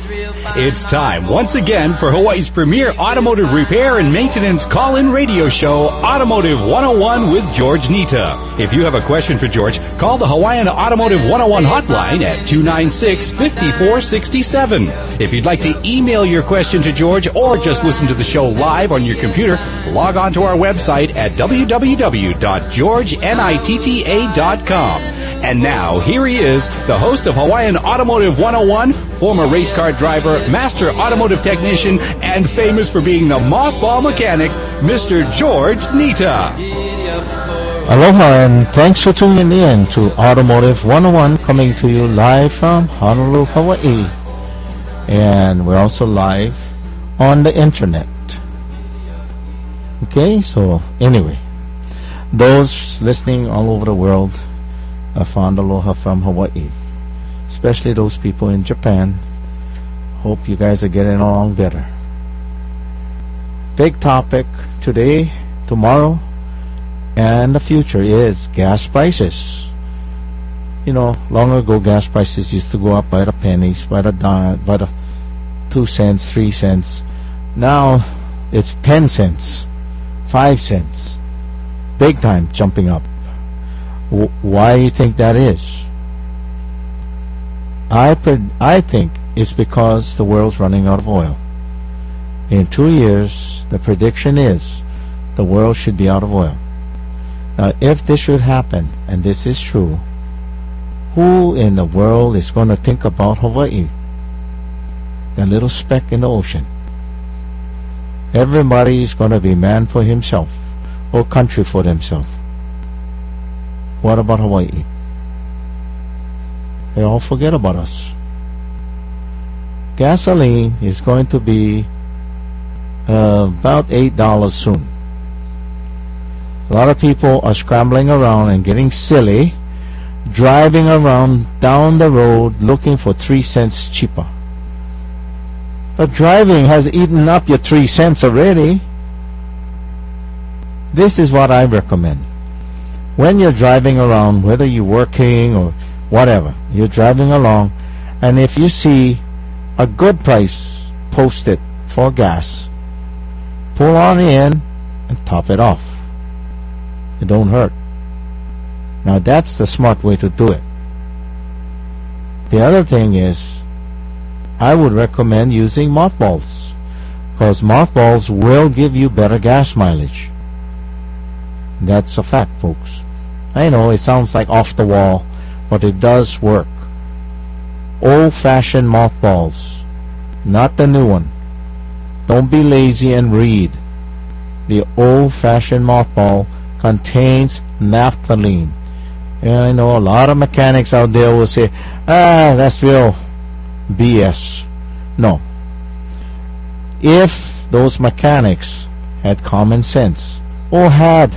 It's time once again for Hawaii's premier automotive repair and maintenance call-in radio show, Automotive 101 with George Nita. If you have a question for George, call the Hawaiian Automotive 101 hotline at 296-5467. If you'd like to email your question to George or just listen to the show live on your computer, log on to our website at www.georgenitta.com. And now, here he is, the host of Hawaiian Automotive 101, former race car driver, master automotive technician, and famous for being the mothball mechanic, Mr. George Nita. Aloha, and thanks for tuning in to Automotive 101, coming to you live from Honolulu, Hawaii. And we're also live on the internet. Okay, so anyway, those listening all over the world, I found aloha from Hawaii, especially those people in Japan. Hope you guys are getting along better. Big topic today, tomorrow, and the future is gas prices. You know, long ago gas prices used to go up by the pennies, by the dime, by the 2 cents, 3 cents. Now it's 10 cents, 5 cents. Big time jumping up. Why do you think that is? I think it's because the world's running out of oil. In 2 years, the prediction is the world should be out of oil. Now, if this should happen, and this is true, who in the world is going to think about Hawaii? The little speck in the ocean. Everybody is going to be man for himself, or country for themselves. What about Hawaii? They all forget about us. Gasoline is going to be about $8 soon. A lot of people are scrambling around and getting silly, driving around down the road looking for 3 cents cheaper. But driving has eaten up your 3 cents already. This is what I recommend. When you're driving around, whether you're working or whatever, you're driving along, and if you see a good price posted for gas, pull on in and top it off. It don't hurt. Now that's the smart way to do it. The other thing is, I would recommend using mothballs, because mothballs will give you better gas mileage. That's a fact, folks. I know it sounds like off the wall, but it does work. Old-fashioned mothballs, not the new one. Don't be lazy and read. The old-fashioned mothball contains naphthalene. And I know a lot of mechanics out there will say, that's real BS. No. If those mechanics had common sense, or had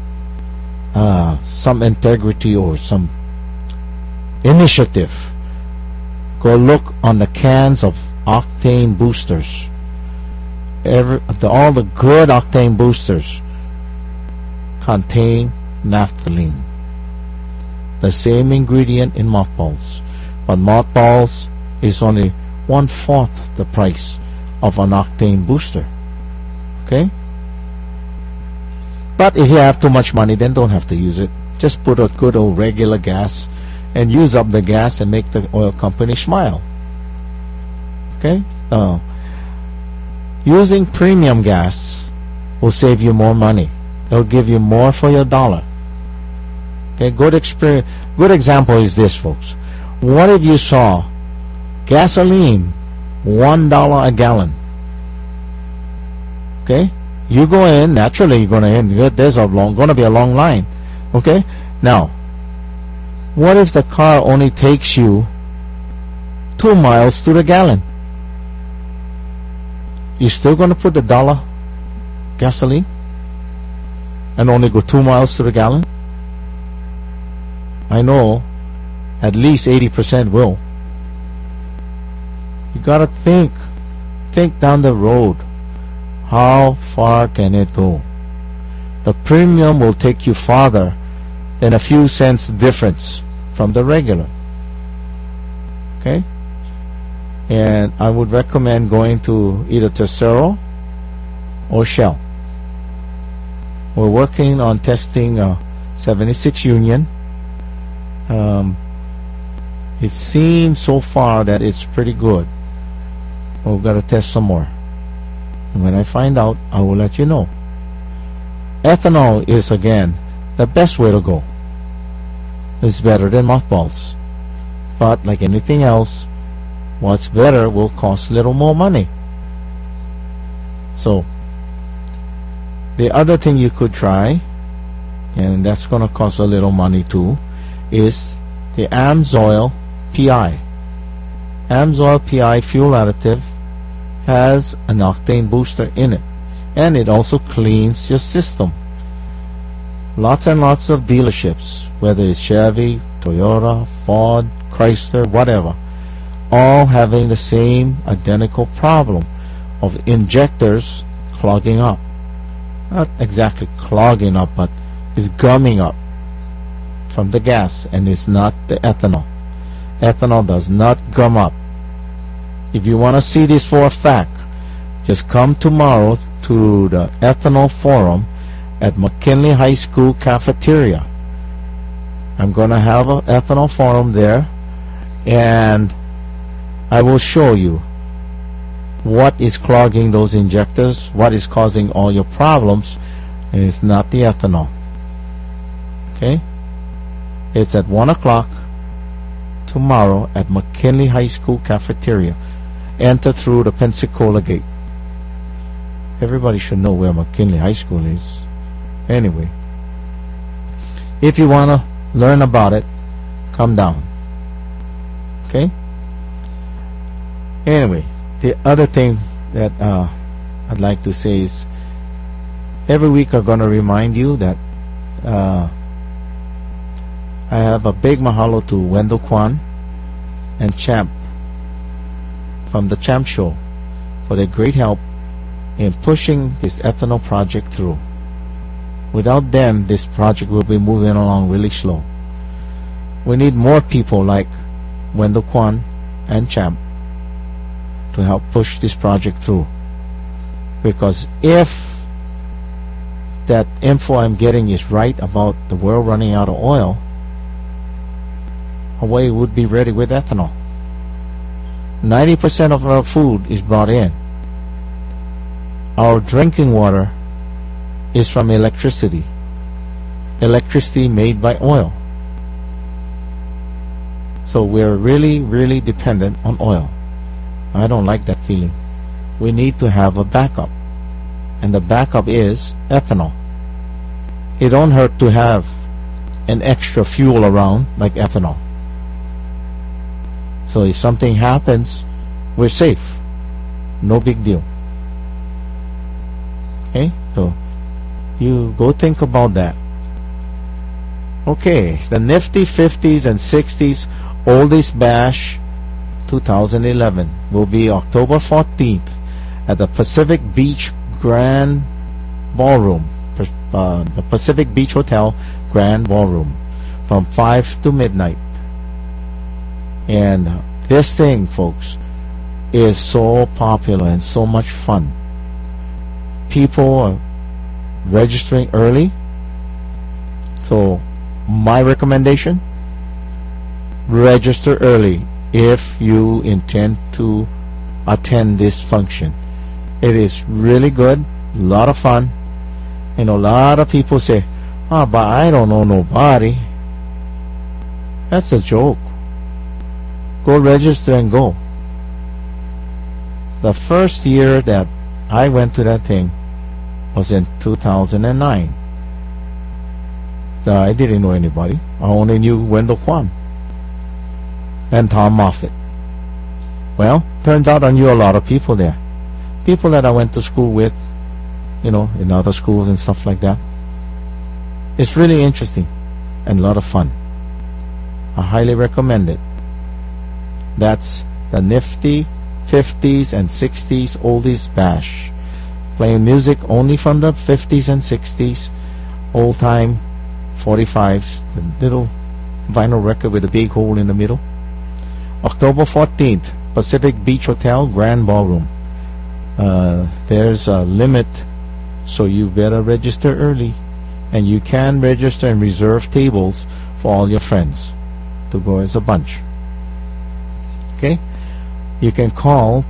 some integrity or some initiative, go look on the cans of octane boosters. All the good octane boosters contain naphthalene, the same ingredient in mothballs, but mothballs is only 1/4 the price of an octane booster. Okay? But if you have too much money, then don't have to use it. Just put a good old regular gas and use up the gas and make the oil company smile. Okay? Using premium gas will save you more money. It'll give you more for your dollar. Okay? Good example is this, folks. What if you saw gasoline $1 a gallon? Okay? You go in, naturally you're going to end. There's going to be a long line. Okay? Now, what if the car only takes you 2 miles to the gallon? You still going to put the $1 gasoline and only go 2 miles to the gallon? I know at least 80% will. You got to think down the road. How far can it go? The premium will take you farther than a few cents difference from the regular. Okay? And I would recommend going to either Tercero or Shell. We're working on testing 76 Union. It seems so far that it's pretty good. We've got to test some more. And when I find out, I will let you know. Ethanol is, again, the best way to go. It's better than mothballs. But like anything else, what's better will cost a little more money. So, the other thing you could try, and that's going to cost a little money too, is the AMSOIL PI. AMSOIL PI fuel additive has an octane booster in it, and it also cleans your system. Lots and lots of dealerships, whether it's Chevy, Toyota, Ford, Chrysler, whatever, all having the same identical problem of injectors clogging up. Not exactly clogging up, but it's gumming up from the gas, and it's not the ethanol. Ethanol does not gum up. If you want to see this for a fact, just come tomorrow to the ethanol forum at McKinley High School cafeteria. I'm going to have an ethanol forum there, and I will show you what is clogging those injectors, what is causing all your problems, and it's not the ethanol. Okay? It's at 1 o'clock tomorrow at McKinley High School cafeteria. Enter through the Pensacola gate. Everybody should know where McKinley High School is. Anyway, if you want to learn about it, come down. Okay? Anyway, the other thing that I'd like to say is every week I'm going to remind you that I have a big mahalo to Wendell Kwan and Champ from the Champ Show for their great help in pushing this ethanol project through. Without them, this project will be moving along really slow. We need more people like Wendell Kwan and Champ to help push this project through. Because if that info I'm getting is right about the world running out of oil, Hawaii would be ready with ethanol. 90% of our food is brought in. Our drinking water is from electricity. Electricity made by oil. So we're really, really dependent on oil. I don't like that feeling. We need to have a backup. And the backup is ethanol. It don't hurt to have an extra fuel around like ethanol. So if something happens, we're safe. No big deal. Okay? So you go think about that. Okay, the Nifty 50s and 60s Oldies Bash 2011 will be October 14th at the Pacific Beach Grand Ballroom, the Pacific Beach Hotel Grand Ballroom, from 5 to midnight. And this thing, folks, is so popular and so much fun. People are registering early. So my recommendation, register early if you intend to attend this function. It is really good, a lot of fun. You know, a lot of people say, "Oh, but I don't know nobody." That's a joke. Go register and go. The first year that I went to that thing was in 2009. I didn't know anybody. I only knew Wendell Kwan and Tom Moffitt. Well, turns out I knew a lot of people there. People that I went to school with, you know, in other schools and stuff like that. It's really interesting and a lot of fun. I highly recommend it. That's the Nifty 50s and 60s Oldies Bash. Playing music only from the 50s and 60s, old time 45s, the little vinyl record with a big hole in the middle. October 14th, Pacific Beach Hotel, Grand Ballroom. There's a limit, so you better register early. And you can register and reserve tables for all your friends to go as a bunch. Okay? You can call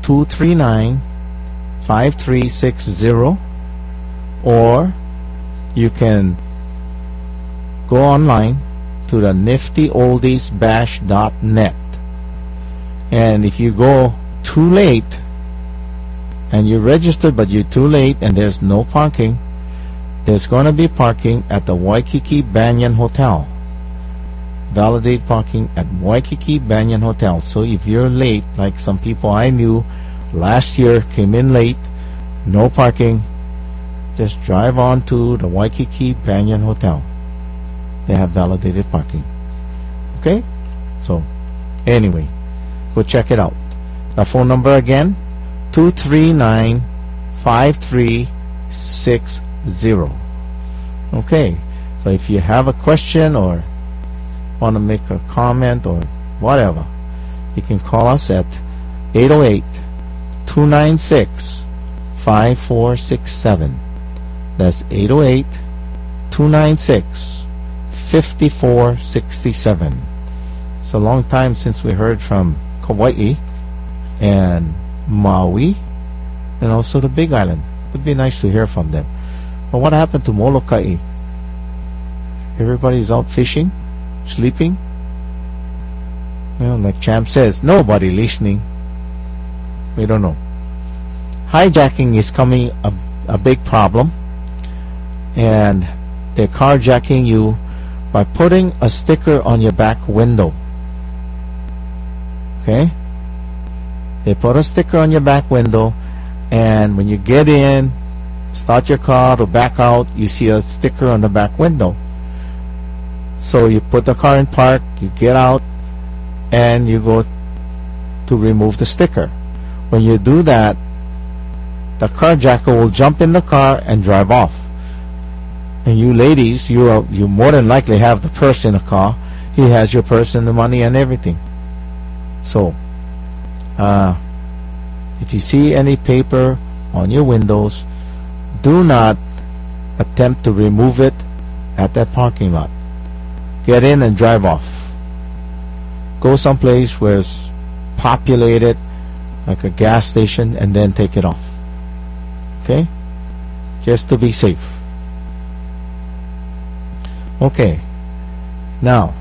239-5360, or you can go online to the niftyoldiesbash.net. And if you go too late and you registered but you're too late and there's no parking, there's going to be parking at the Waikiki Banyan Hotel. Validate parking at Waikiki Banyan Hotel. So if you're late, like some people I knew last year came in late, no parking, just drive on to the Waikiki Banyan Hotel. They have validated parking. Okay? So, anyway, go check it out. The phone number again, 239-5360. Okay, so if you have a question or want to make a comment or whatever, you can call us at 808-296-5467. That's 808-296-5467. It's a long time since we heard from Kauai and Maui and also the Big Island. It would be nice to hear from them. But what happened to Molokai? Everybody's out fishing, sleeping. You know, like Champ says, nobody listening. We don't know. Hijacking is coming a big problem, and they're carjacking you by putting a sticker on your back window. Okay? They put a sticker on your back window, and when you get in, start your car to back out, you see a sticker on the back window. So you put the car in park, you get out, and you go to remove the sticker. When you do that, the carjacker will jump in the car and drive off. And you ladies, you more than likely have the purse in the car. He has your purse and the money and everything. So, if you see any paper on your windows, do not attempt to remove it at that parking lot. Get in and drive off. Go someplace where it's populated, like a gas station, and then take it off. Okay? Just to be safe. Okay. Now,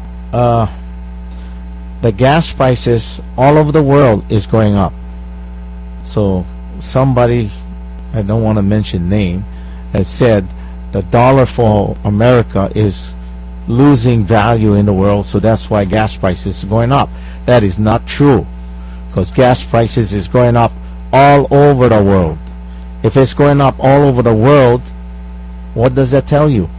the gas prices all over the world is going up. So somebody, I don't want to mention name, has said the dollar for America is losing value in the world, so that's why gas prices are going up. That is not true, because gas prices is going up all over the world. If it's going up all over the world, what does that tell you?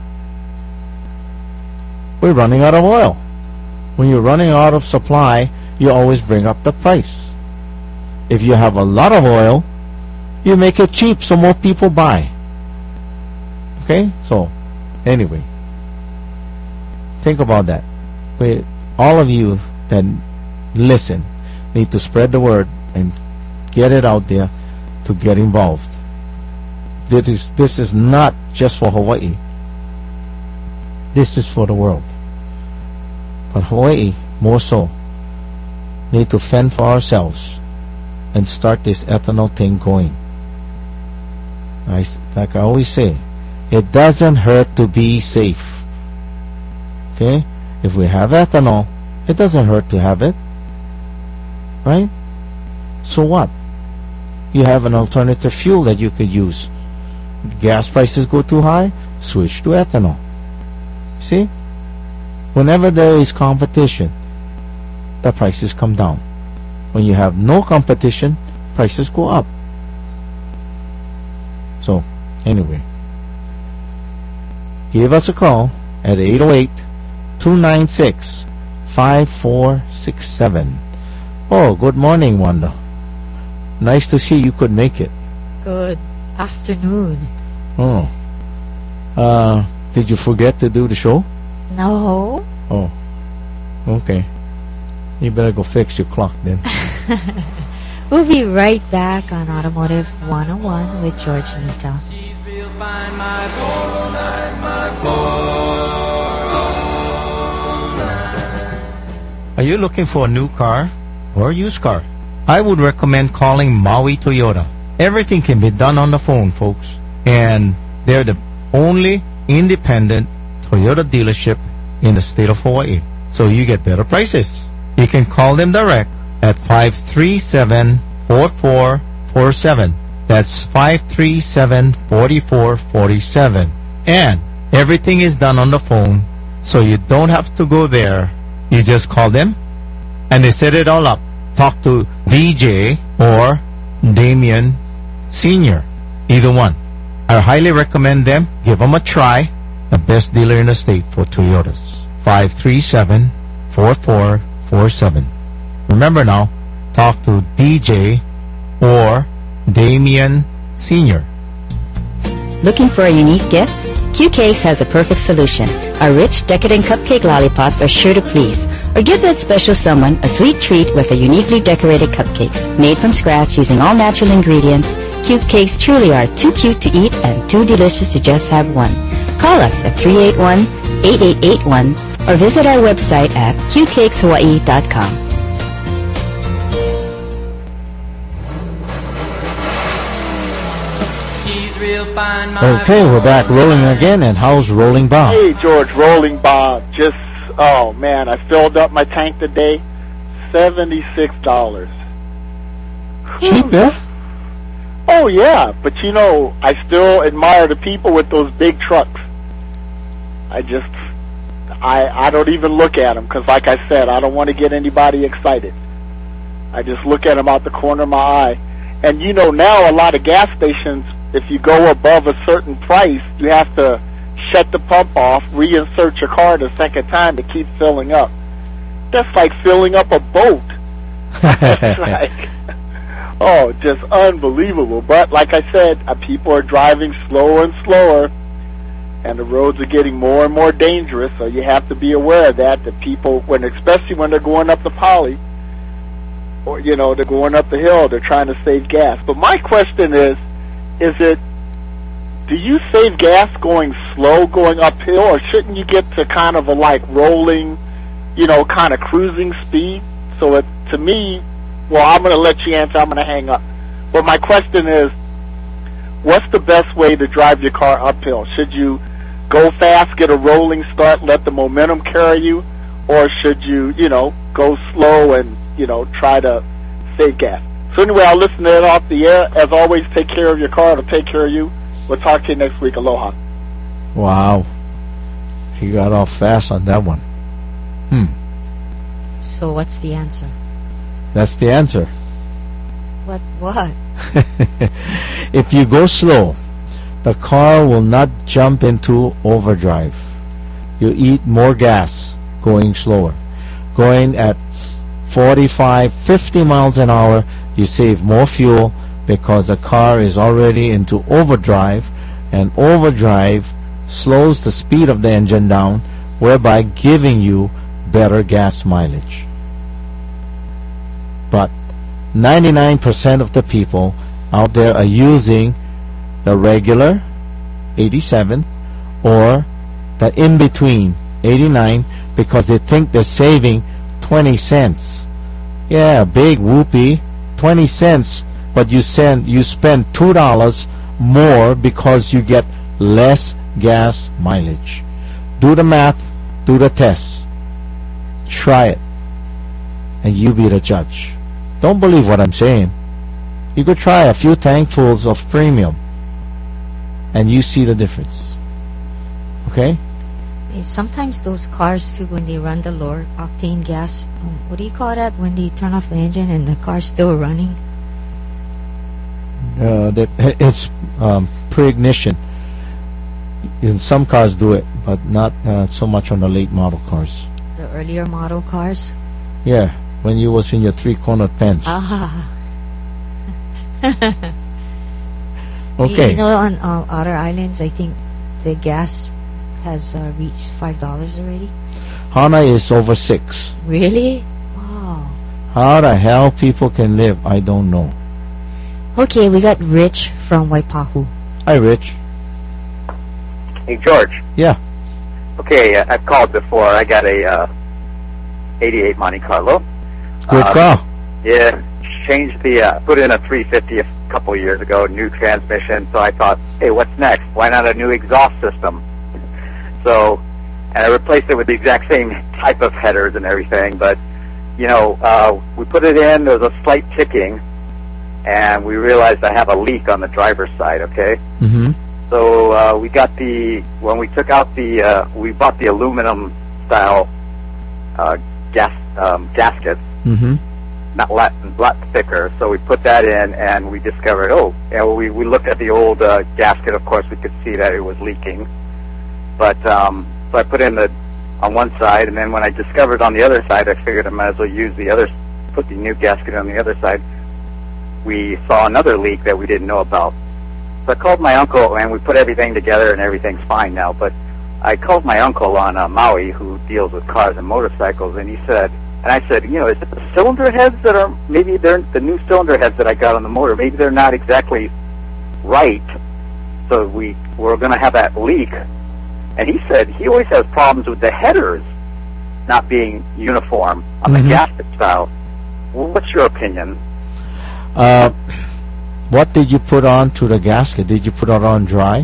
We're running out of oil. When you're running out of supply, you always bring up the price. If you have a lot of oil, you make it cheap so more people buy. Okay? So, anyway, think about that. All of you that listen need to spread the word and get it out there to get involved. This is not just for Hawaii. This is for the world. But Hawaii, more so, need to fend for ourselves and start this ethanol thing going. Like I always say, it doesn't hurt to be safe. Okay? If we have ethanol, it doesn't hurt to have it. Right? So what? You have an alternative fuel that you could use. Gas prices go too high, switch to ethanol. See? Whenever there is competition, the prices come down. When you have no competition, prices go up. So, anyway, give us a call at 808-296-5467. Oh, good morning, Wanda. Nice to see you could make it. Good afternoon. Oh. Did you forget to do the show? No. Oh. Okay. You better go fix your clock then. We'll be right back on Automotive 101 with George Nito. Are you looking for a new car or a used car? I would recommend calling Maui Toyota. Everything can be done on the phone, folks. And they're the only independent Toyota dealership in the state of Hawaii. So you get better prices. You can call them direct at 537-4447. That's 537-4447. And everything is done on the phone, so you don't have to go there. You just call them, and they set it all up. Talk to DJ or Damien Sr., either one. I highly recommend them. Give them a try. The best dealer in the state for Toyotas. 537-4447. Remember now, talk to DJ or Damien Sr. Looking for a unique gift? Q Cakes has a perfect solution. Our rich, decadent cupcake lollipops are sure to please. Or give that special someone a sweet treat with a uniquely decorated cupcakes. Made from scratch using all natural ingredients, Cute Cakes truly are too cute to eat and too delicious to just have one. Call us at 381-8881 or visit our website at qcakeshawaii.com. Okay, we're back rolling again, and how's Rolling Bob? Hey, George, Rolling Bob. Just, oh, man, I filled up my tank today. $76. Cheap, yeah? Oh, yeah, but you know, I still admire the people with those big trucks. I don't even look at them, because like I said, I don't want to get anybody excited. I just look at them out the corner of my eye. And you know, now a lot of gas stations, if you go above a certain price, you have to shut the pump off, reinsert your car the second time to keep filling up. That's like filling up a boat. That's like, oh, just unbelievable. But like I said, people are driving slower and slower, and the roads are getting more and more dangerous, so you have to be aware of that, that people, especially when they're going up the Poly, or, you know, they're going up the hill, they're trying to save gas. But my question is do you save gas going slow, going uphill, or shouldn't you get to kind of a like rolling, you know, kind of cruising speed? So to me, well, I'm going to let you answer, I'm going to hang up. But my question is, what's the best way to drive your car uphill? Should you go fast, get a rolling start, let the momentum carry you, or should you, you know, go slow and, you know, try to save gas? So anyway, I'll listen to it off the air. As always, take care of your car. It'll take care of you. We'll talk to you next week. Aloha. Wow. He got off fast on that one. So what's the answer? That's the answer. What? If you go slow, the car will not jump into overdrive. You eat more gas going slower. Going at 45, 50 miles an hour, you save more fuel because the car is already into overdrive, and overdrive slows the speed of the engine down, whereby giving you better gas mileage. But 99% of the people out there are using the regular 87 or the in-between 89 because they think they're saving 20 cents. Yeah, big whoopee, 20 cents, but you spend $2 more because you get less gas mileage. Do the math, do the test. Try it, and you be the judge. Don't believe what I'm saying. You could try a few tankfuls of premium, and you see the difference. Okay? Sometimes those cars too, when they run the lower octane gas, what do you call that when they turn off the engine and the car's still running? It's pre-ignition. In some cars do it, but not so much on the late model cars. The earlier model cars? Yeah, when you was in your three-corner pants. Okay. You know, on outer islands, I think the gas has reached $5 already. HANA is over $6. Really? Wow. How the hell people can live, I don't know. Okay, we got Rich from Waipahu. Hi, Rich. Hey, George. Yeah. Okay, I've called before. I got a 88 Monte Carlo. Good call. Yeah, changed the, put in a 350 a couple of years ago, new transmission. So I thought, hey, what's next? Why not a new exhaust system? So, and I replaced it with the exact same type of headers and everything. But, you know, we put it in, there was a slight ticking, and we realized I have a leak on the driver's side, okay? Mm-hmm. So we got when we took out we bought the aluminum style gaskets, Mm-hmm. not lot thicker. So we put that in, and we discovered, we looked at the old gasket. Of course, we could see that it was leaking. But so I put in on one side, and then when I discovered on the other side, I figured I might as well put the new gasket on the other side. We saw another leak that we didn't know about. So I called my uncle, and we put everything together, and everything's fine now. But I called my uncle on Maui, who deals with cars and motorcycles, and I said, you know, is it the cylinder heads that are, maybe they're the new cylinder heads that I got on the motor, maybe they're not exactly right, so we're going to have that leak. And he said he always has problems with the headers not being uniform on the gasket style. Well, what's your opinion? What did you put on to the gasket? Did you put it on dry?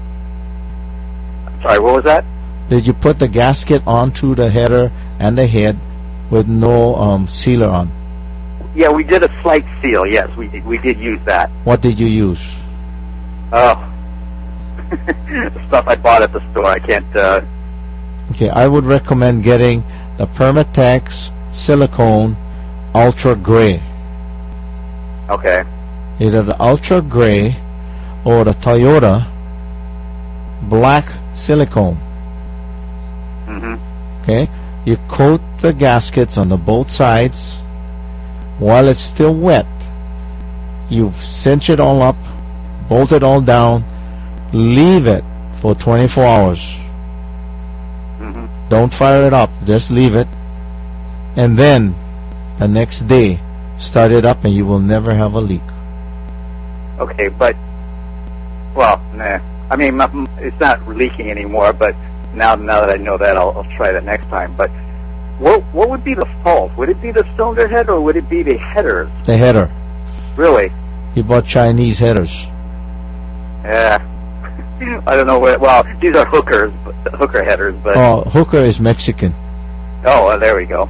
Sorry, what was that? Did you put the gasket onto the header and the head with no sealer on? Yeah, we did a slight seal. Yes, we did use that. What did you use? Oh, stuff I bought at the store. I can't. Okay, I would recommend getting the Permatex Silicone Ultra Gray. Okay. Either the Ultra Gray or the Toyota Black Silicone. Mm-hmm. Okay, you coat the gaskets on both sides while it's still wet. You cinch it all up, bolt it all down, leave it for 24 hours. Mm-hmm. Don't fire it up, just leave it, and then the next day start it up, and you will never have a leak. Okay, but nah. I mean, it's not leaking anymore. But now that I know that, I'll try that next time. But what would be the fault? Would it be the cylinder head, or would it be the headers? The header. Really? You bought Chinese headers. Yeah. I don't know well, these are hooker headers, but... Oh, hooker is Mexican. Oh, well, there we go.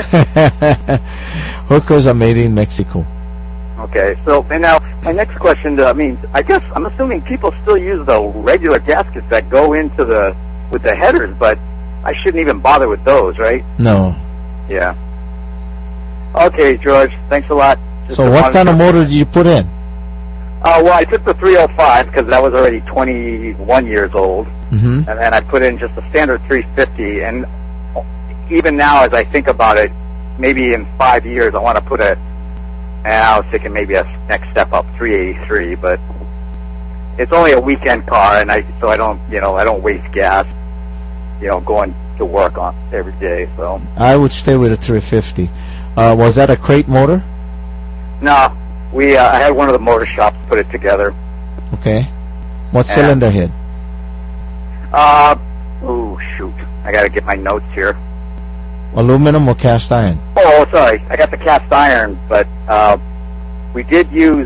Hookers are made in Mexico. Okay, so, and now, my next question, I guess, I'm assuming people still use the regular gaskets that go into with the headers, but I shouldn't even bother with those, right? No. Yeah. Okay, George, thanks a lot. So what kind of motor did you put in? Well, I took the 305 because that was already 21 years old, Mm-hmm. and then I put in just a standard 350. And even now, as I think about it, maybe in 5 years, I want to put I was thinking maybe a next step up, 383. But it's only a weekend car, and I don't waste gas, going to work on every day. So I would stay with a 350. Was that a crate motor? No. I had one of the motor shops put it together. Okay. What cylinder head? Shoot. I got to get my notes here. Aluminum or cast iron? Oh, sorry. I got the cast iron, but we did use,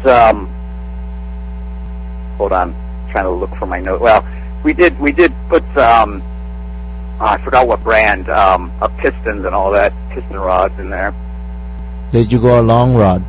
hold on. I'm trying to look for my note. Well, we did put, I forgot what brand, of pistons and all that, piston rods in there. Did you go a long rod?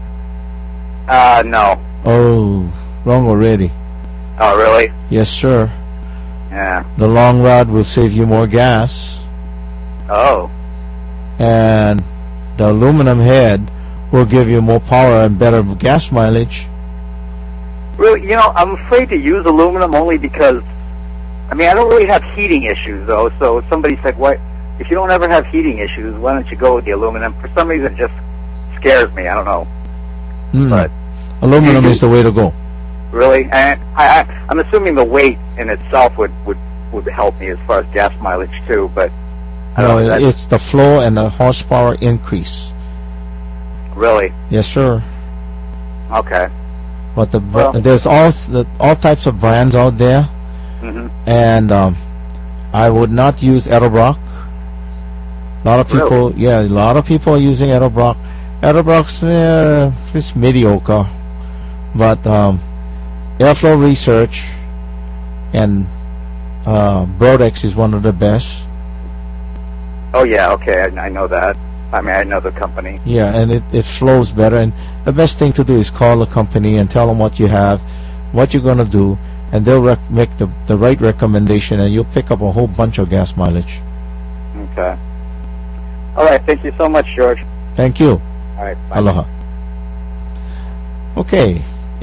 No. Oh, wrong already. Oh, really? Yes, sir. Yeah. The long rod will save you more gas, Oh. and the aluminum head will give you more power and better gas mileage. Really, I'm afraid to use aluminum only because, I don't really have heating issues, though. So somebody said, if you don't ever have heating issues, why don't you go with the aluminum? For some reason, it just scares me. I don't know. But aluminum is the way to go. Really? And I'm assuming the weight in itself would help me as far as gas mileage, too. But I don't know. It's the flow and the horsepower increase. Really? Yes, sir. Okay. But Well- there's all types of brands out there, Hmm. and I would not use Edelbrock. A lot of people, a lot of people are using Edelbrock. Edelbrock's it's mediocre, but Airflow Research and Brodex is one of the best. Oh yeah. Okay. I know that. I mean, I know the company. Yeah, and it flows better. And the best thing to do is call the company and tell them what you have, what you're going to do, and they'll make the right recommendation, and you'll pick up a whole bunch of gas mileage. Okay. All right. Thank you so much, George. Thank you. All right. Bye. Aloha. Okay,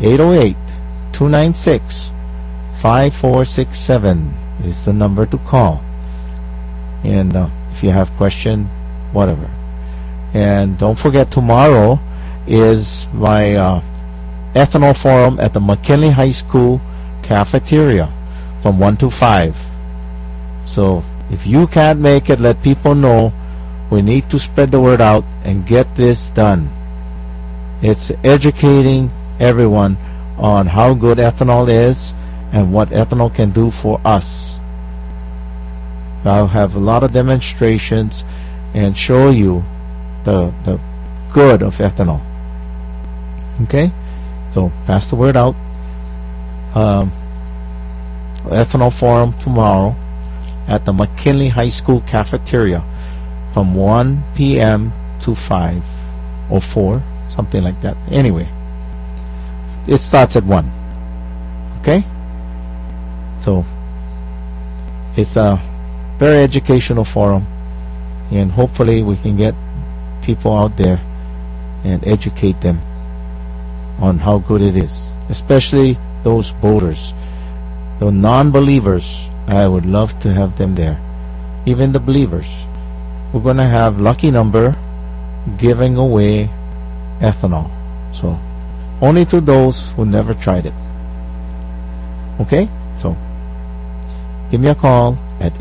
808-296-5467 is the number to call. And if you have question, whatever. And don't forget, tomorrow is my ethanol forum at the McKinley High School cafeteria from 1 to 5. So if you can't make it, let people know. We need to spread the word out and get this done. It's educating everyone on how good ethanol is and what ethanol can do for us. I'll have a lot of demonstrations and show you the good of ethanol. Okay? So pass the word out. Ethanol forum tomorrow at the McKinley High School cafeteria from 1 p.m. to 5 or 4, something like that. Anyway, it starts at 1. Okay? So it's a very educational forum, and hopefully we can get people out there and educate them on how good it is, especially those boaters. The non-believers, I would love to have them there. Even the believers. We're going to have lucky number giving away ethanol. So only to those who never tried it. Okay? So give me a call at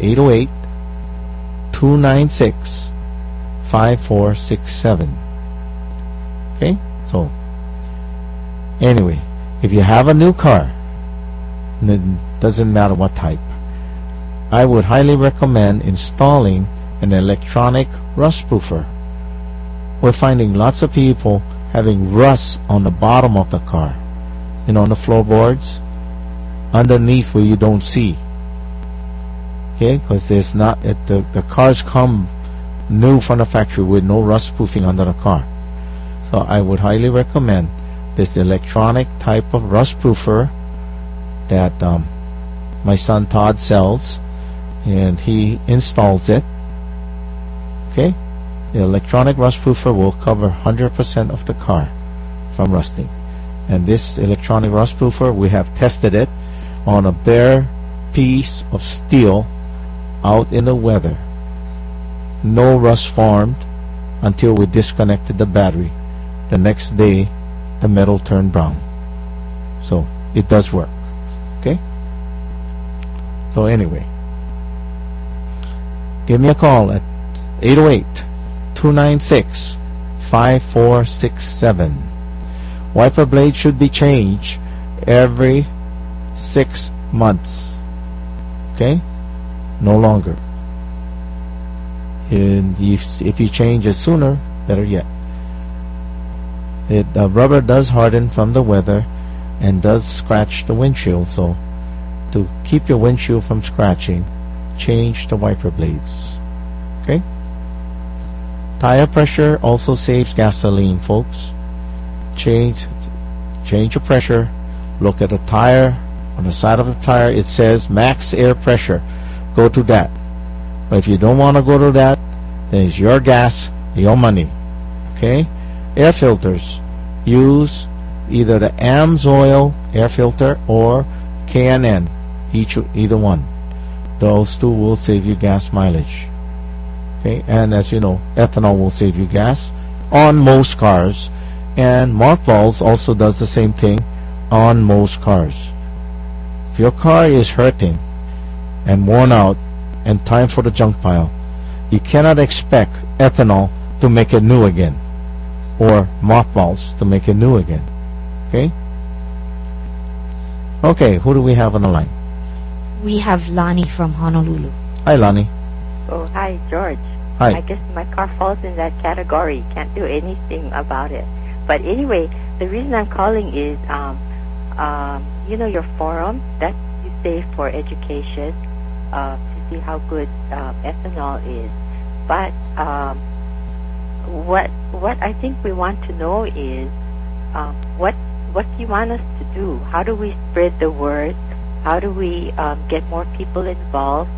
808-296-5467. Okay? So anyway, if you have a new car, and it doesn't matter what type, I would highly recommend installing an electronic rust proofer. We're finding lots of people having rust on the bottom of the car, and on the floorboards, underneath where you don't see. Okay, because there's not the cars come new from the factory with no rust proofing under the car. So I would highly recommend this electronic type of rust proofer that my son Todd sells, and he installs it. Okay, the electronic rust proofer will cover 100% of the car from rusting. And this electronic rust proofer, we have tested it on a bare piece of steel out in the weather. No rust formed until we disconnected the battery. The next day, the metal turned brown. So it does work. Okay? So anyway, give me a call at 808-296-5467. Wiper blade should be changed every 6 months. Okay? No longer. And if you change it sooner, better yet. The rubber does harden from the weather and does scratch the windshield. So to keep your windshield from scratching, change the wiper blades. Okay? Tire pressure also saves gasoline, folks. Change your pressure. Look at the tire. On the side of the tire, it says max air pressure. Go to that. But if you don't want to go to that, then it's your gas, your money. Okay? Air filters. Use either the AMSOIL air filter or K&N. Either one. Those two will save you gas mileage. Okay? And as you know, ethanol will save you gas on most cars. And mothballs also does the same thing on most cars. If your car is hurting and worn out and time for the junk pile, you cannot expect ethanol to make it new again. or mothballs to make it new again. Okay? Okay, who do we have on the line? We have Lonnie from Honolulu. Hi, Lonnie. Oh, hi, George. Hi. I guess my car falls in that category. Can't do anything about it. But anyway, the reason I'm calling is, you know, your forum that you say for education to see how good ethanol is. But what I think we want to know is what do you want us to do? How do we spread the word? How do we get more people involved?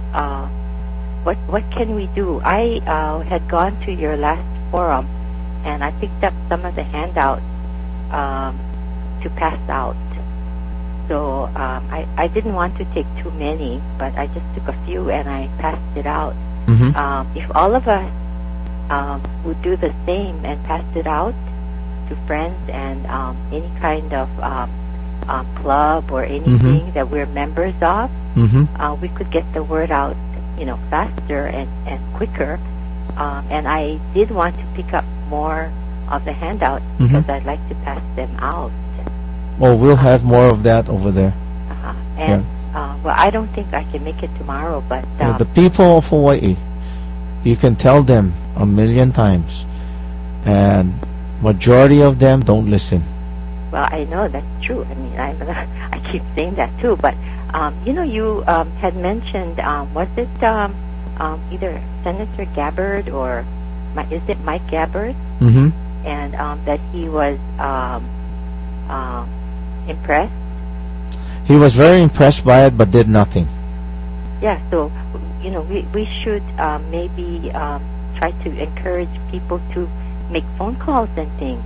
What can we do? I had gone to your last forum, and I picked up some of the handouts to pass out. So I didn't want to take too many, but I just took a few and I passed it out. Mm-hmm. If all of us would do the same and pass it out to friends and any kind of club or anything that we're members of, we could get the word out, you know, faster and quicker. And I did want to pick up more of the handouts because I'd like to pass them out. Oh, we'll have more of that over there. And well, I don't think I can make it tomorrow, but The people of Hawaii, you can tell them 1,000,000 times, and majority of them don't listen. well, I know that's true. I mean, I keep saying that too. But you know, you had mentioned was it either Senator Gabbard or is it Mike Gabbard? Mm-hmm. And that he was impressed. He was very impressed by it, but did nothing. Yeah, so you know, we should maybe try to encourage people to make phone calls and things.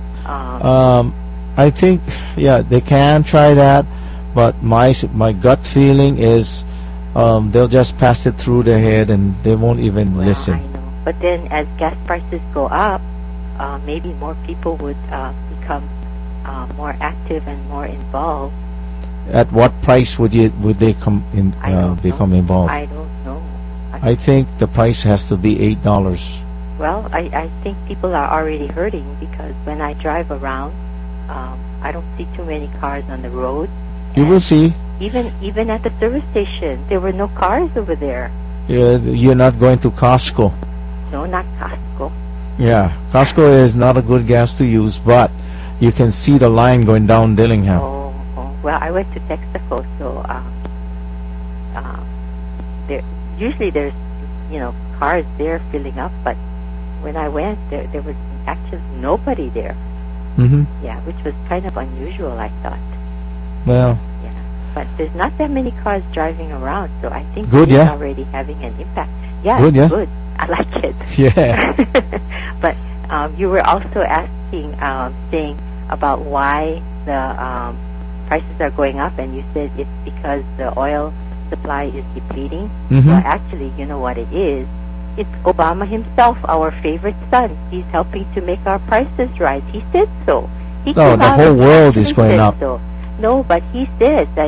I think, yeah, they can try that, but my gut feeling is they'll just pass it through their head and they won't even listen. I know. But then, as gas prices go up, maybe more people would become more active and more involved. At what price would they become involved? I don't know. I think the price has to be $8. Well, I think people are already hurting because when I drive around, I don't see too many cars on the road. You will see. Even at the service station, there were no cars over there. You're not going to Costco. No, not Costco. Yeah, Costco is not a good gas to use, but you can see the line going down Dillingham. Oh. Well, I went to Texaco, so usually there's, you know, cars there filling up, but when I went, there was actually nobody there. Mm-hmm. Yeah, which was kind of unusual, I thought. Well. Yeah, but there's not that many cars driving around, so I think good, it's yeah? already having an impact. Yeah, good, yeah? Good. I like it. Yeah. But you were also asking, saying about why the prices are going up, and you said it's because the oil supply is depleting. Mm-hmm. Well, actually, you know what it is? It's Obama himself, our favorite son. He's helping to make our prices rise. He said so. No, the whole world is going up. So. No, but he said that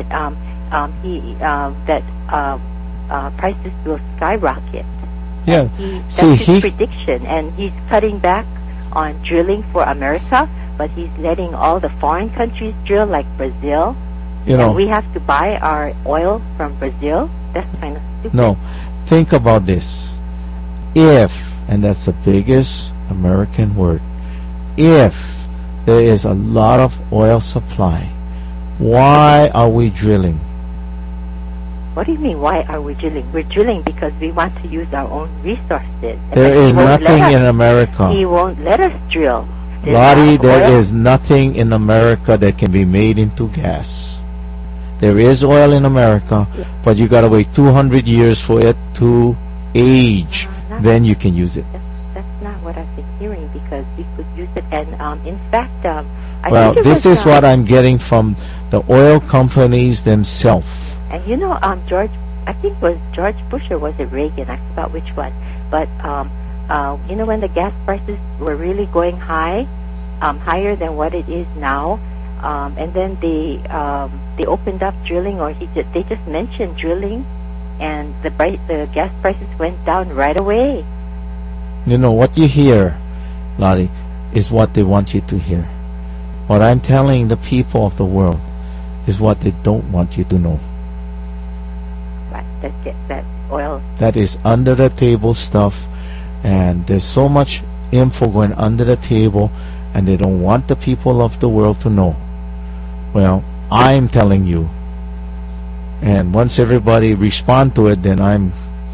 prices will skyrocket. Yeah. That's his prediction, and he's cutting back on drilling for America, but he's letting all the foreign countries drill, like Brazil. You know, and we have to buy our oil from Brazil. That's kind of stupid. No, think about this. If, and that's the biggest American word, if there is a lot of oil supply, why are we drilling? What do you mean, why are we drilling? We're drilling because we want to use our own resources. There is nothing in America. He won't let us drill. Lottie, there is nothing in America that can be made into gas. There is oil in America, but you got to wait 200 years for it to age. Then you can use it. That's not what I've been hearing, because we could use it. And in fact, well, this is what I'm getting from the oil companies themselves. And you know, George, I think it was George Bush or was it Reagan? I forgot which one. But you know, when the gas prices were really going high, higher than what it is now, and then they opened up drilling, or they just mentioned drilling, and the gas prices went down right away. You know what you hear, Lottie? is what they want you to hear. What I'm telling the people of the world is what they don't want you to know. Right. That oil. That is under the table stuff, and there's so much info going under the table, and they don't want the people of the world to know. Well, I'm telling you, and once everybody respond to it, then I'm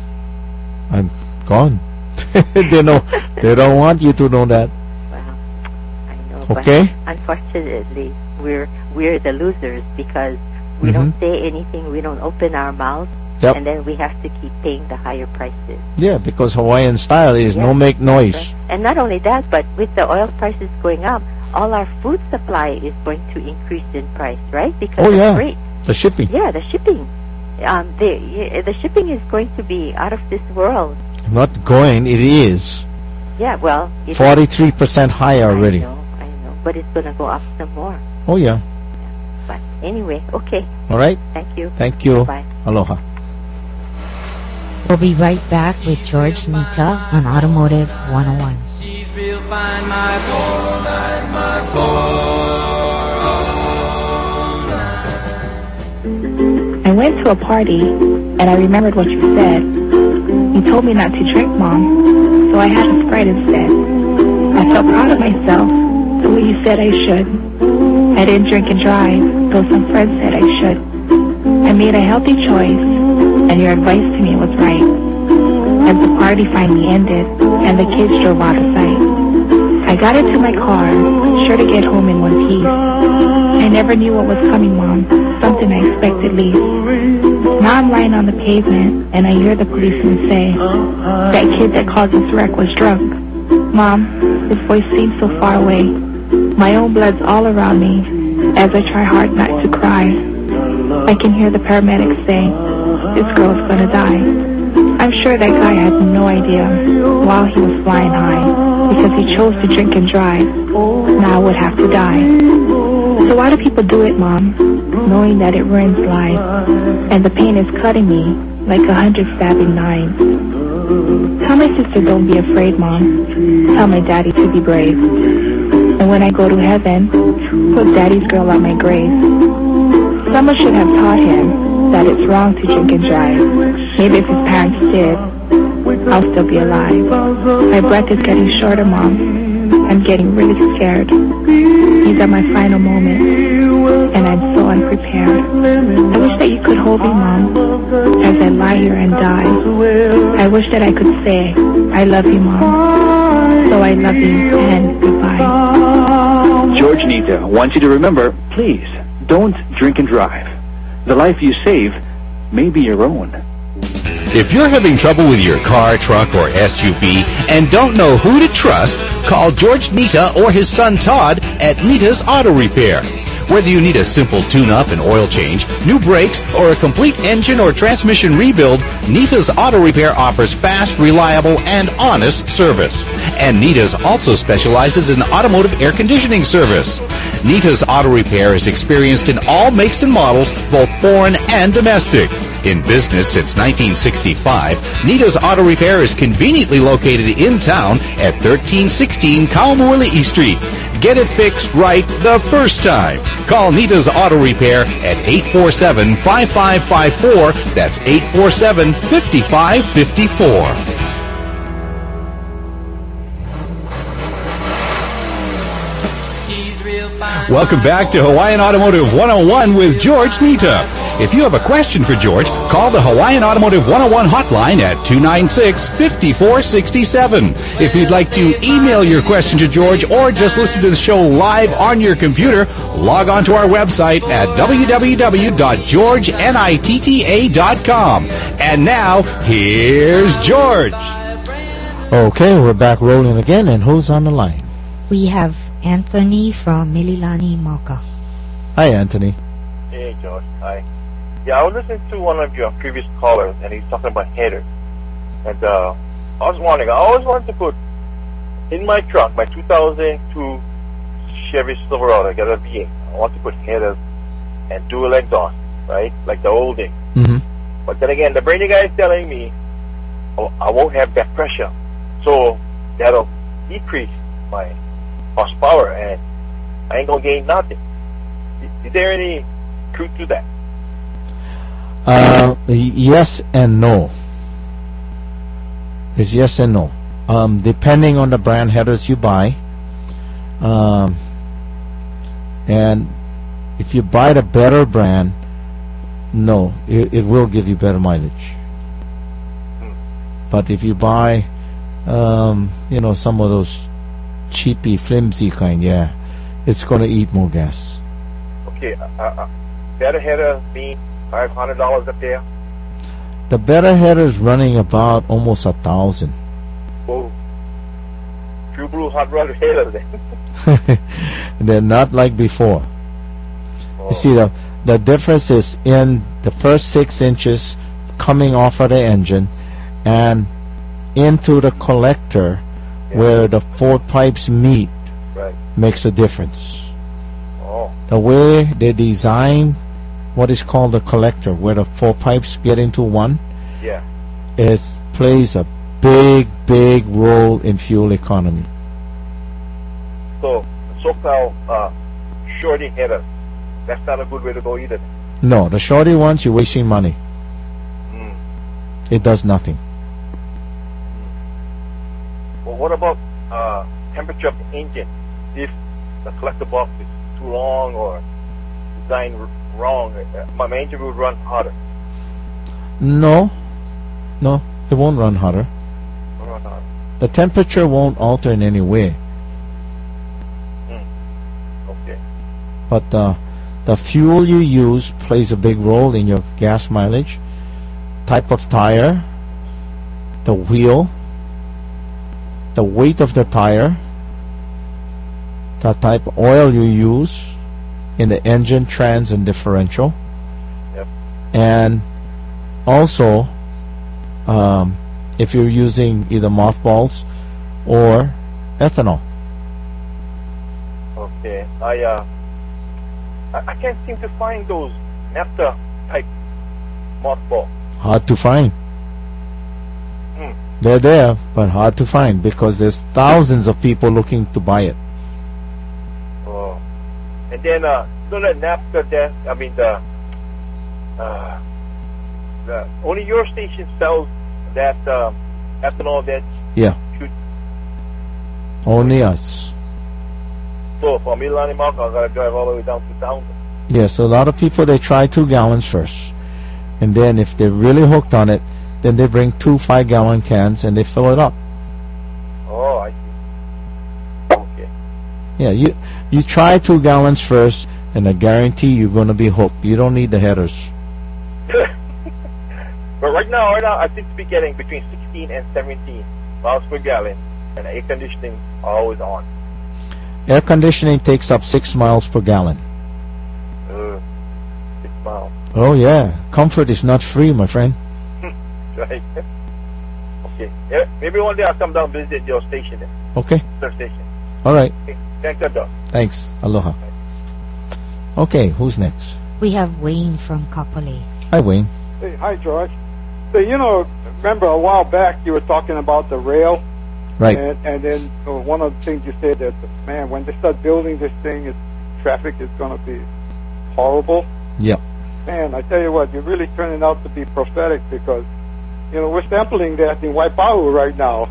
gone. They don't want you to know that. Well, I know. Okay. But unfortunately, we're the losers because we don't say anything. We don't open our mouths. Yep. And then we have to keep paying the higher prices. Yeah, because Hawaiian style is no make noise. Right. And not only that, but with the oil prices going up, all our food supply is going to increase in price, right? Because of freight. The shipping. Yeah, the shipping. The shipping is going to be out of this world. Not going, it is. Yeah, well... 43% higher already. I know. But it's going to go up some more. Oh, yeah. But anyway, okay. All right. Thank you. Thank you. Bye. Aloha. We'll be right back with George Nita on Automotive 101. She's real fine, my I went to a party, and I remembered what you said. You told me not to drink, Mom, so I had a Sprite instead. I felt proud of myself, the way you said I should. I didn't drink and drive, though some friends said I should. I made a healthy choice, and your advice to me was right. As the party finally ended, and the kids drove out of sight, I got into my car, sure to get home in one piece. I never knew what was coming, Mom, something I expected least. Now I'm lying on the pavement, and I hear the policeman say, that kid that caused this wreck was drunk. Mom, his voice seems so far away. My own blood's all around me, as I try hard not to cry. I can hear the paramedics say, this girl's gonna die. I'm sure that guy had no idea while he was flying high, because he chose to drink and drive. Now would have to die. So why do people do it, Mom, knowing that it ruins lives, and the pain is cutting me like 100 stabbing knives? Tell my sister don't be afraid, Mom. Tell my daddy to be brave. And when I go to heaven, put Daddy's girl on my grave. Someone should have taught him that it's wrong to drink and drive. Maybe if his parents did, I'll still be alive. My breath is getting shorter, Mom. I'm getting really scared. These are my final moments, and I'm so unprepared. I wish that you could hold me, Mom, as I lie here and die. I wish that I could say, I love you, Mom. So I love you, and goodbye. George Nita wants you to remember, please, don't drink and drive. The life you save may be your own. If you're having trouble with your car, truck, or SUV and don't know who to trust, call George Nita or his son Todd at Nita's Auto Repair. Whether you need a simple tune-up and oil change, new brakes, or a complete engine or transmission rebuild, Nita's Auto Repair offers fast, reliable, and honest service. And Nita's also specializes in automotive air conditioning service. Nita's Auto Repair is experienced in all makes and models, both foreign and domestic. In business since 1965, Nita's Auto Repair is conveniently located in town at 1316 Kaumualii East Street. Get it fixed right the first time. Call Nita's Auto Repair at 847-5554. That's 847-5554. Welcome back to Hawaiian Automotive 101 with George Nita. If you have a question for George, call the Hawaiian Automotive 101 hotline at 296-5467. If you'd like to email your question to George or just listen to the show live on your computer, log on to our website at www.georgenita.com. And now, here's George. Okay, we're back rolling again, and who's on the line? We have Anthony from Mililani, Mauka. Hi, Anthony. Hey, George. Hi. Yeah, I was listening to one of your previous callers, and he's talking about headers. And I was wondering, I always wanted to put in my truck, my 2002 Chevy Silverado, I got a V8. I want to put headers and dual exhaust, right? Like the old days. Mm-hmm. But then again, the brainy guy is telling me, oh, I won't have that pressure. So that'll decrease my horsepower, and I ain't gonna gain nothing. Is there any truth to that? Yes and no. It's yes and no. Depending on the brand headers you buy, and if you buy the better brand, no, it will give you better mileage. But if you buy, some of those cheapy, flimsy kind, yeah, it's going to eat more gas. Okay, better header mean $500 a pair? The better header is running about almost 1,000. Whoa. True blue hot rod header then. They're not like before. Oh. You see, the difference is in the first 6 inches coming off of the engine and into the collector, where the 4 pipes meet, right, makes a difference. Oh. The way they design what is called the collector, where the 4 pipes get into one, yeah, plays a big role in fuel economy. So, so-called shorty header, that's not a good way to go either. No, the shorty ones, you're wasting money. It does nothing. Well, what about temperature of the engine? If the collector box is too long or designed wrong, my engine will run hotter. No, it won't run hotter. The temperature won't alter in any way. Okay. But the fuel you use plays a big role in your gas mileage. Type of tire, the wheel, the weight of the tire, the type of oil you use in the engine, trans, and differential. Yep. And also, if you're using either mothballs or ethanol. Okay. I can't seem to find those naphtha type mothballs. Hard to find. They're there, but hard to find because there's thousands of people looking to buy it. Oh. And then, that naphtha there, I mean, the only your station sells that ethanol that Yeah. Only us. So for Milani Mark, I gotta drive all the way down to town. Yeah, so a lot of people, they try 2 gallons first. And then if they're really hooked on it, then they bring 2 5-gallon cans and they fill it up. Oh, I see. Okay. Yeah, you try 2 gallons first, and I guarantee you're going to be hooked. You don't need the headers. But right now, I seem to be getting between 16 and 17 miles per gallon, and air conditioning always on. Air conditioning takes up 6 miles per gallon. 6 miles. Oh yeah, comfort is not free, my friend. Right. Okay. Yeah, maybe one day I'll come down and visit your station then. Okay. Surf station. All right. Okay. Thanks, Doc. Thanks. Aloha. Okay, who's next? We have Wayne from Kapolei. Hi, Wayne. Hey, hi, George. So, remember a while back you were talking about the rail? Right. And then one of the things you said that, man, when they start building this thing, traffic is going to be horrible. Yep. Man, I tell you what, you're really turning out to be prophetic because, we're sampling that in Waipahu right now.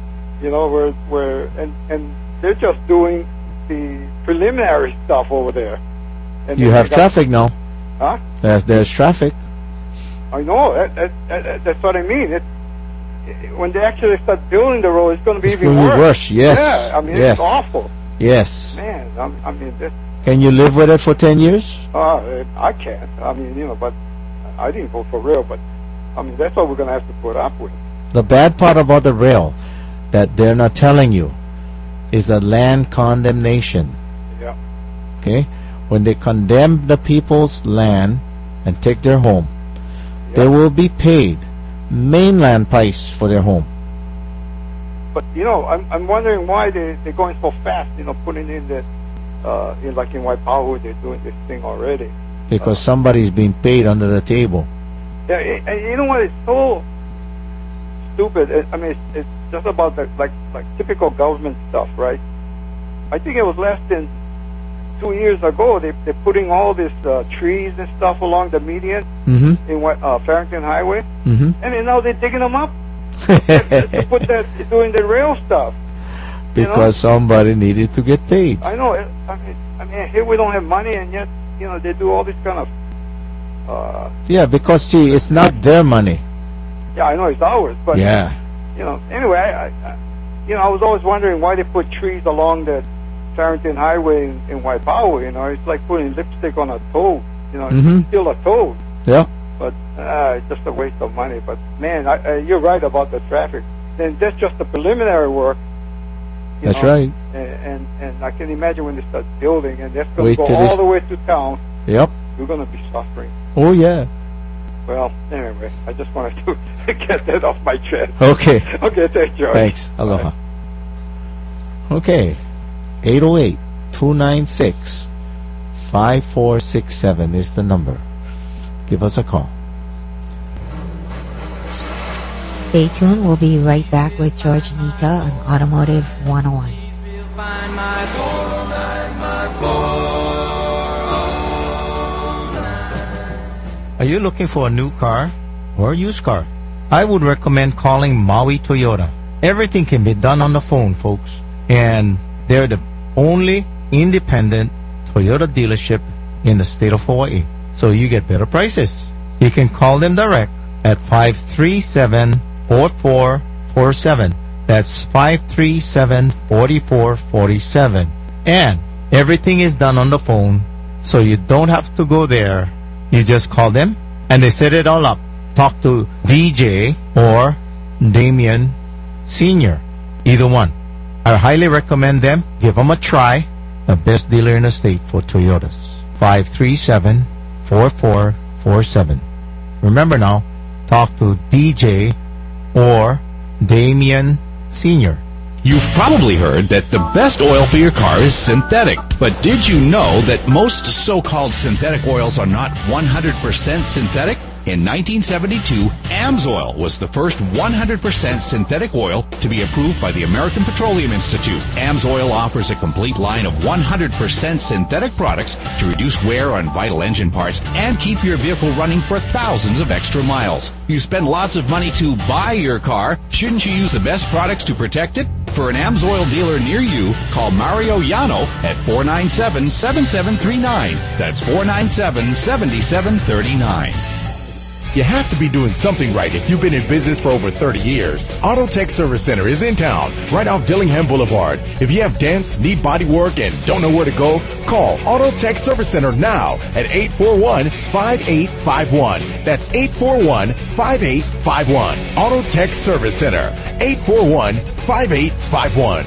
And they're just doing the preliminary stuff over there. And you have traffic now. Huh? There's traffic. I know. That's what I mean. When they actually start building the road, it's going to be even worse. Yes. Yeah, I mean, yes. It's awful. Yes. Man, I mean, this. Can you live with it for 10 years? I can't. I mean, but I didn't vote for rail, but I mean, that's what we're going to have to put up with. The bad part about the rail that they're not telling you is the land condemnation. Yeah. Okay? When they condemn the people's land and take their home, they will be paid mainland price for their home. But, I'm wondering why they're going so fast, putting in the, like in Waipahu, they're doing this thing already. Because somebody's being paid under the table. Yeah, and you know what? It's so stupid. I mean, it's just about like typical government stuff, right? I think it was less than 2 years ago. They're putting all these trees and stuff along the median in Farrington Highway, and then now they're digging them up to put that, doing the rail stuff. Because somebody needed to get paid. I know. I mean, here we don't have money, and yet, they do all this kind of. Yeah, because see, it's not their money. Yeah, I know it's ours, but yeah. Anyway, I was always wondering why they put trees along the Farrington Highway in Waipahu. It's like putting lipstick on a toad. It's still a toad. Yeah. But it's just a waste of money. But man, you're right about the traffic. And that's just the preliminary work. That's right. And I can imagine when they start building, and that's going Wait to go all the way to town. Yep. You're going to be suffering. Oh yeah. Well, anyway, I just wanted to get that off my chest. Okay. Okay, thanks, George. Thanks. Aloha. Okay. 808-296-5467 is the number. Give us a call. Stay tuned. We'll be right back with George Nita on Automotive 101. Are you looking for a new car or a used car? I would recommend calling Maui Toyota. Everything can be done on the phone, folks. And they're the only independent Toyota dealership in the state of Hawaii. So you get better prices. You can call them direct at 537-4447. That's 537-4447. And everything is done on the phone, so you don't have to go there. You just call them, and they set it all up. Talk to DJ or Damien Sr., either one. I highly recommend them. Give them a try. The best dealer in the state for Toyotas. 537-4447. Remember now, talk to DJ or Damien Sr. You've probably heard that the best oil for your car is synthetic. But did you know that most so-called synthetic oils are not 100% synthetic? In 1972, AMSOIL was the first 100% synthetic oil to be approved by the American Petroleum Institute. AMSOIL offers a complete line of 100% synthetic products to reduce wear on vital engine parts and keep your vehicle running for thousands of extra miles. You spend lots of money to buy your car. Shouldn't you use the best products to protect it? For an AMSOIL dealer near you, call Mario Yano at 497-7739. That's 497-7739. You have to be doing something right if you've been in business for over 30 years. Auto Tech Service Center is in town, right off Dillingham Boulevard. If you have dents, need body work, and don't know where to go, call Auto Tech Service Center now at 841-5851. That's 841-5851. Auto Tech Service Center, 841-5851.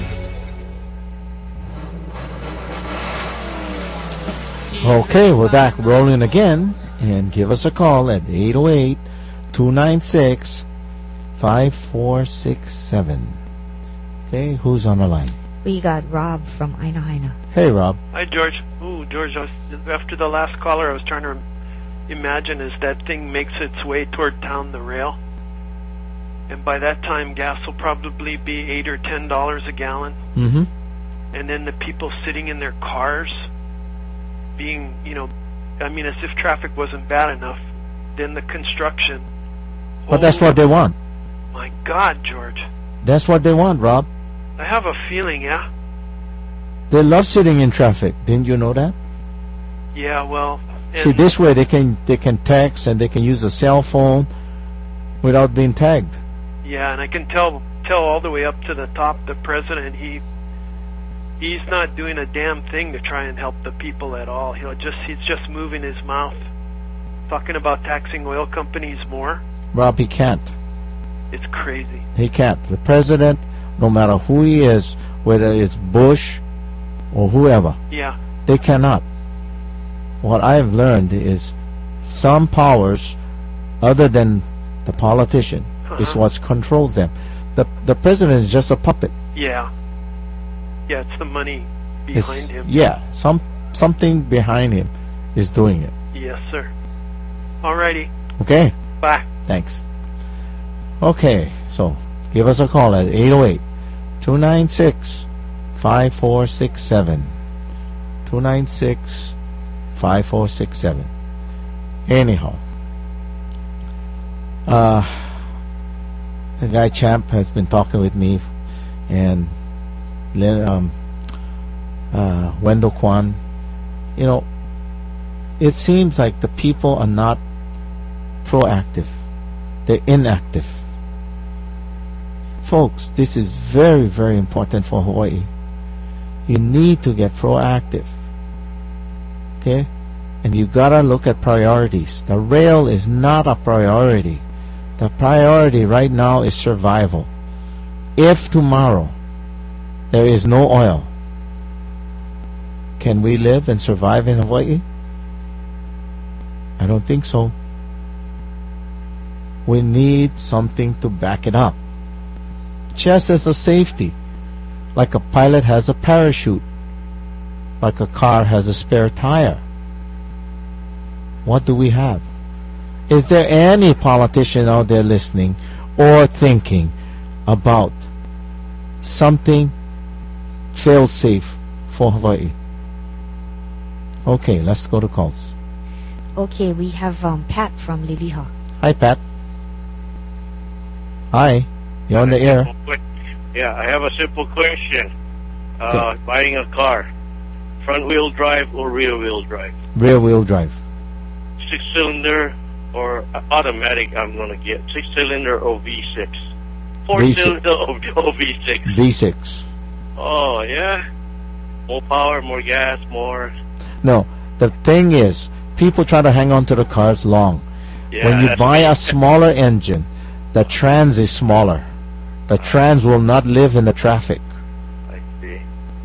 Okay, we're back rolling again. And give us a call at 808-296-5467. Okay, who's on the line? We got Rob from Aina Haina. Hey, Rob. Hi, George. Ooh, George, after the last caller, I was trying to imagine as that thing makes its way toward town, the rail. And by that time, gas will probably be $8 or $10 a gallon. Mm-hmm. And then the people sitting in their cars being, as if traffic wasn't bad enough, then the construction. But that's what they want. My God, George. That's what they want, Rob. I have a feeling, yeah? They love sitting in traffic. Didn't you know that? Yeah, well... See, this way they can text and they can use a cell phone without being tagged. Yeah, and I can tell all the way up to the top, the president, he's not doing a damn thing to try and help the people at all. He's just moving his mouth, talking about taxing oil companies more. Rob, he can't. It's crazy. He can't. The president, no matter who he is, whether it's Bush or whoever, yeah, they cannot. What I've learned is some powers, other than the politician, is what controls them. The president is just a puppet. Yeah. Yeah, it's the money behind him. Yeah, something behind him is doing it. Yes, sir. Alrighty. Okay. Bye. Thanks. Okay, so give us a call at 808-296-5467. 5467. 296-5467. Anyhow, the guy Champ has been talking with me, and Wendell Kwan. You know, it seems like the people are not proactive. They're inactive. Folks, this is very, very important for Hawaii. You need to get proactive. Okay? And you gotta look at priorities. The rail is not a priority. The priority right now is survival. If tomorrow there is no oil, can we live and survive in Hawaii? I don't think so. We need something to back it up. Just as a safety, like a pilot has a parachute, like a car has a spare tire. What do we have? Is there any politician out there listening or thinking about something fail-safe for Hawaii? Okay, let's go to calls. Okay, we have Pat from Liliha. Hi, Pat. Hi, you're on the air. Yeah, I have a simple question. Buying a car, front-wheel drive or rear-wheel drive? Rear-wheel drive. 6-cylinder or automatic? I'm gonna get 6-cylinder or V6. 4-cylinder or V6? V6. Oh yeah, more power, more gas, more. No, the thing is, people try to hang on to the cars long. Yeah, when you buy a smaller engine, the trans is smaller. The trans will not live in the traffic. I see.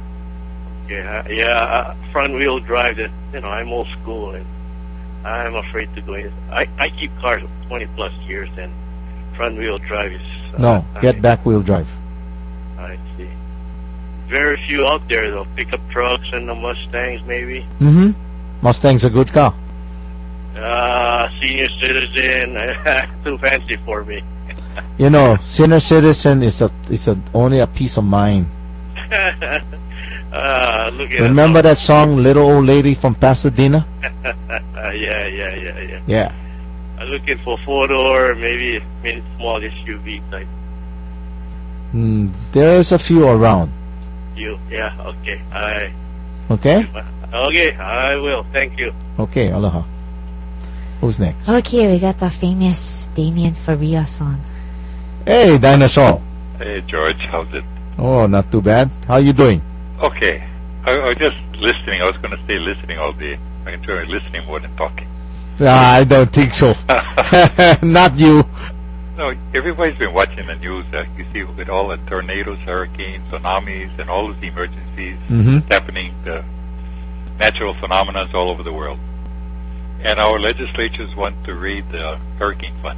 Yeah, front-wheel drive. That I'm old school and I'm afraid to go in. I keep cars 20+ years, and front-wheel drive is. No, get back-wheel drive. I see. Very few out there though. Pickup trucks and the Mustangs, maybe. Mm-hmm. Mustang's a good car. Senior citizen, too fancy for me. You know, senior citizen is only a piece of mind. Look at Remember that song, Little Old Lady from Pasadena? Yeah. Yeah. I'm looking for 4-door, maybe small SUV type. There's a few around. Yeah, okay. Okay? Okay, I will. Thank you. Okay, aloha. Who's next? Okay, we got the famous Damien Farias on. Hey, Dinosaur. Hey, George. How's it? Oh, not too bad. How you doing? Okay. I was just listening. I was going to stay listening all day. I enjoy listening more than talking. I don't think so. Not you. No, everybody's been watching the news. You see with all the tornadoes, hurricanes, tsunamis, and all those emergencies happening, the natural phenomena all over the world. And our legislatures want to raid the Hurricane Fund.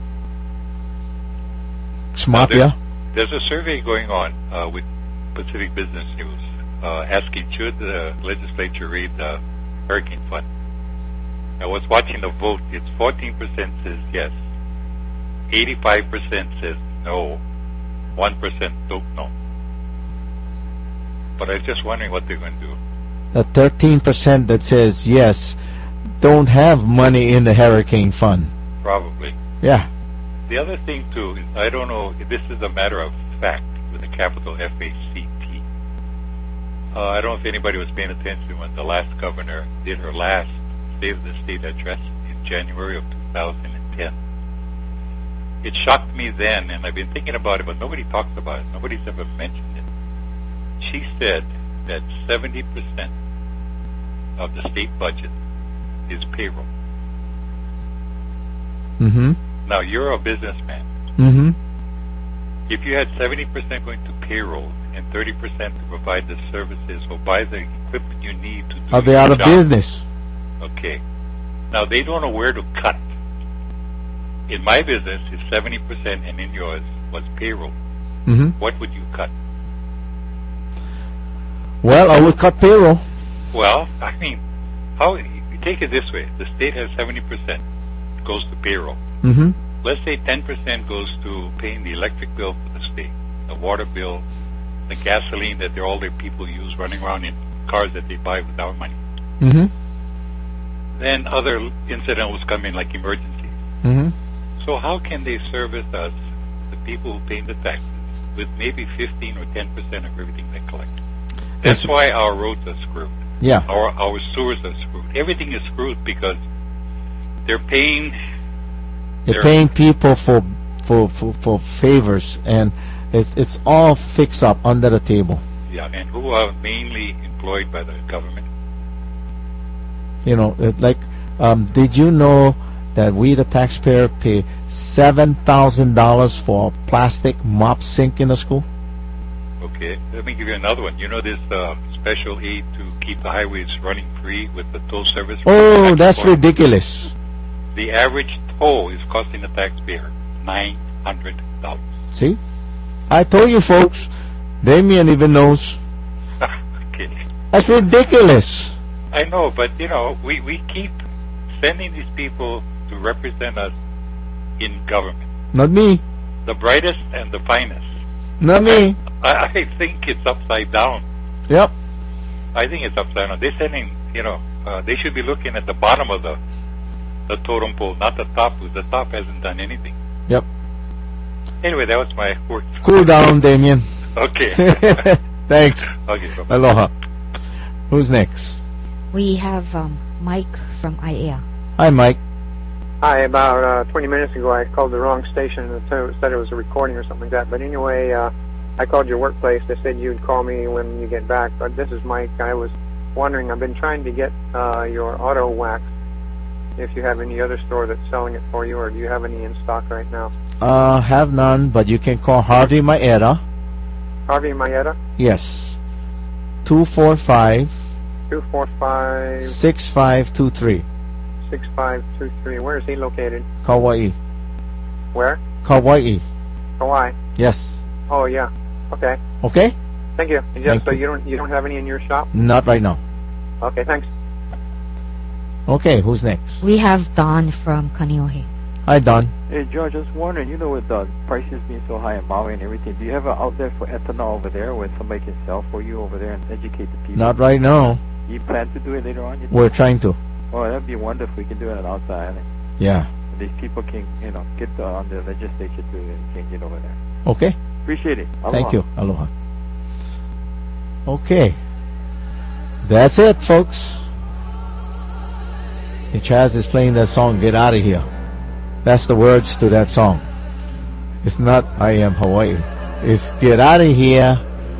Smart, yeah? There's a survey going on with Pacific Business News asking should the legislature raid the Hurricane Fund. I was watching the vote. It's 14% says yes, 85% says no, 1% don't know. But I was just wondering what they're going to do. The 13% that says yes don't have money in the Hurricane Fund. Probably. Yeah. The other thing, too, is I don't know if this is a matter of fact with a capital F-A-C-T. I don't know if anybody was paying attention when the last governor did her last State of the State address in January of 2010. It shocked me then, and I've been thinking about it, but nobody talks about it. Nobody's ever mentioned it. She said that 70% of the state budget is payroll. Mm-hmm. Now, you're a businessman. Mm-hmm. If you had 70% going to payroll and 30% to provide the services or buy the equipment you need to do Are they your out of job. business? Okay. Now, they don't know where to cut. In my business, if 70% and in yours was payroll, what would you cut? Well, I would cut payroll. Well, I mean, how you take it this way. The state has 70% goes to payroll. Mm-hmm. Let's say 10% goes to paying the electric bill for the state, the water bill, the gasoline that all their people use running around in cars that they buy with our money. Mm-hmm. Then other incidentals come in, like emergencies. Mm-hmm. So how can they service us, the people who pay the taxes, with maybe 15 or 10% of everything they collect? That's why our roads are screwed. Yeah. Our sewers are screwed. Everything is screwed because they're paying. They're paying people for favors, and it's all fixed up under the table. Yeah, and who are mainly employed by the government. You know, did you know that we, the taxpayer, pay $7,000 for a plastic mop sink in the school? Okay, let me give you another one. You know this special aid to keep the highways running free with the toll service? Oh, that's ridiculous. The average toll is costing the taxpayer $900. See? I told you folks. Damien even knows. Okay. That's ridiculous. I know, but you know, we keep sending these people to represent us in government. Not me. The brightest and the finest. Not me. I think it's upside down. Yep. I think it's upside down. They're sending, they should be looking at the bottom of the totem pole, not the top, because the top hasn't done anything. Yep. Anyway, that was my word. Cool down, Damien. Okay. Thanks. Okay. Bye-bye. Aloha. Who's next? We have Mike from IAEA. Hi, Mike. Hi, about 20 minutes ago I called the wrong station and said it was a recording or something like that. But anyway, I called your workplace. They said you'd call me when you get back. But this is Mike. I was wondering, I've been trying to get your auto wax, if you have any other store that's selling it for you, or do you have any in stock right now? Have none, but you can call Harvey Maeda. Harvey Maeda? Yes. 245 6523. 6523. 6523. Where is he located? Kauai. Where? Kauai. Hawaii. Yes. Oh yeah. Okay. Okay. Thank you. Thank you don't have any in your shop? Not right now. Okay. Thanks. Okay. Who's next? We have Don from Kaneohe. Hi, Don. Hey, George. I was wondering, with the prices being so high in Maui and everything, do you have an outlet for ethanol over there where somebody can sell for you over there and educate the people? Not right now. You plan to do it later on? We're trying to. Oh, that'd be wonderful if we can do it on outside island. Yeah. These people can, get on the legislature to change it over there. Okay. Appreciate it. Aloha. Thank you. Aloha. Okay. That's it, folks. The Chaz is playing that song, Get Out of Here. That's the words to that song. It's not I Am Hawaii. It's Get Out of Here.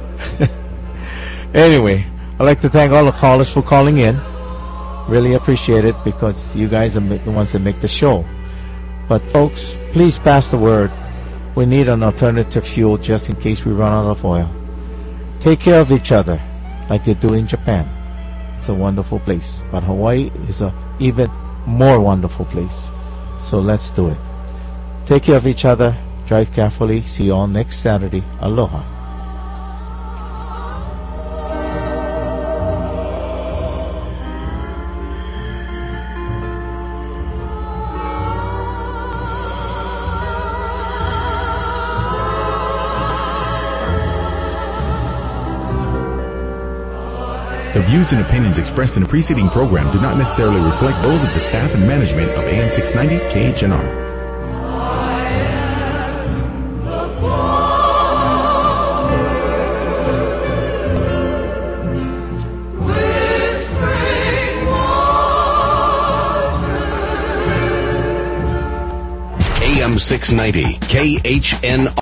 Anyway, I'd like to thank all the callers for calling in. Really appreciate it, because you guys are the ones that make the show. But folks, please pass the word. We need an alternative fuel just in case we run out of oil. Take care of each other like they do in Japan. It's a wonderful place. But Hawaii is a even more wonderful place. So let's do it. Take care of each other. Drive carefully. See you all next Saturday. Aloha. The views and opinions expressed in the preceding program do not necessarily reflect those of the staff and management of AM 690 KHNR. AM 690 KHNR.